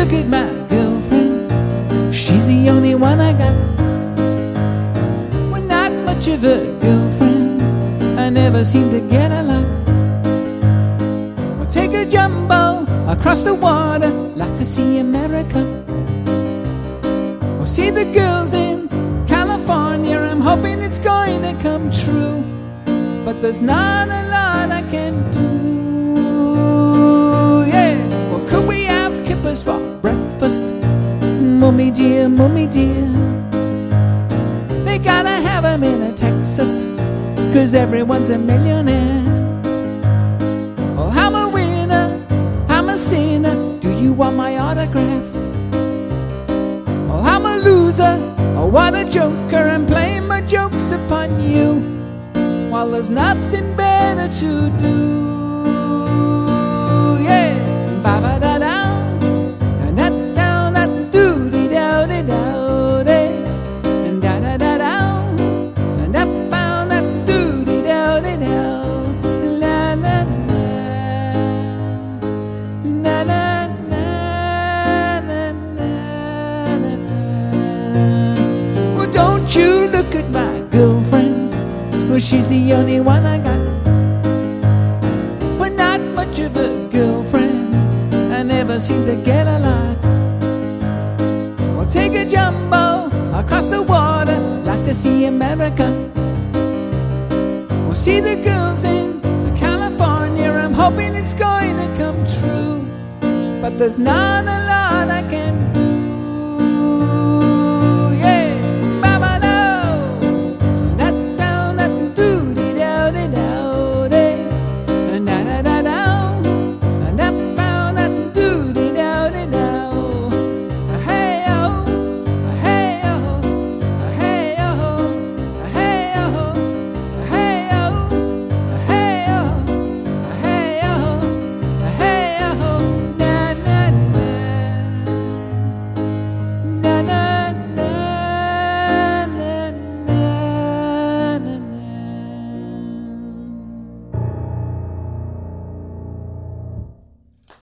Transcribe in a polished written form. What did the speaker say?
look at my girlfriend, she's the only one I got. We're not much of a girlfriend, I never seem to get a lot. We'll take a jumbo across the water, like to see America. We'll see the girls in California, I'm hoping it's going to come true. But there's not a lot I can do. Yeah, well, could we have kippers for breakfast? Mummy dear, they gotta have 'em in a Texas, 'cause everyone's a millionaire. Oh, I'm a winner, I'm a sinner, do you want my autograph? Oh, I'm a loser, oh what a joker, I'm playing my jokes upon you, while there's nothing better to do. Yeah, ba-ba-da-da, da-da-da, doo-dee-dow-dee-dow-dee, and da-da-da-da, and da-bow-da-doo-dee-dow-dee-dow, la-la-la, la-la-la-la-la-la. Well, don't you look at my girlfriend, well, she's the only one I got. We're not much of a girlfriend, I never seem to get a lot. We'll take a jumbo across the water, like to see America. We'll see the girls in California, I'm hoping it's going to come true. But there's not a lot I can do.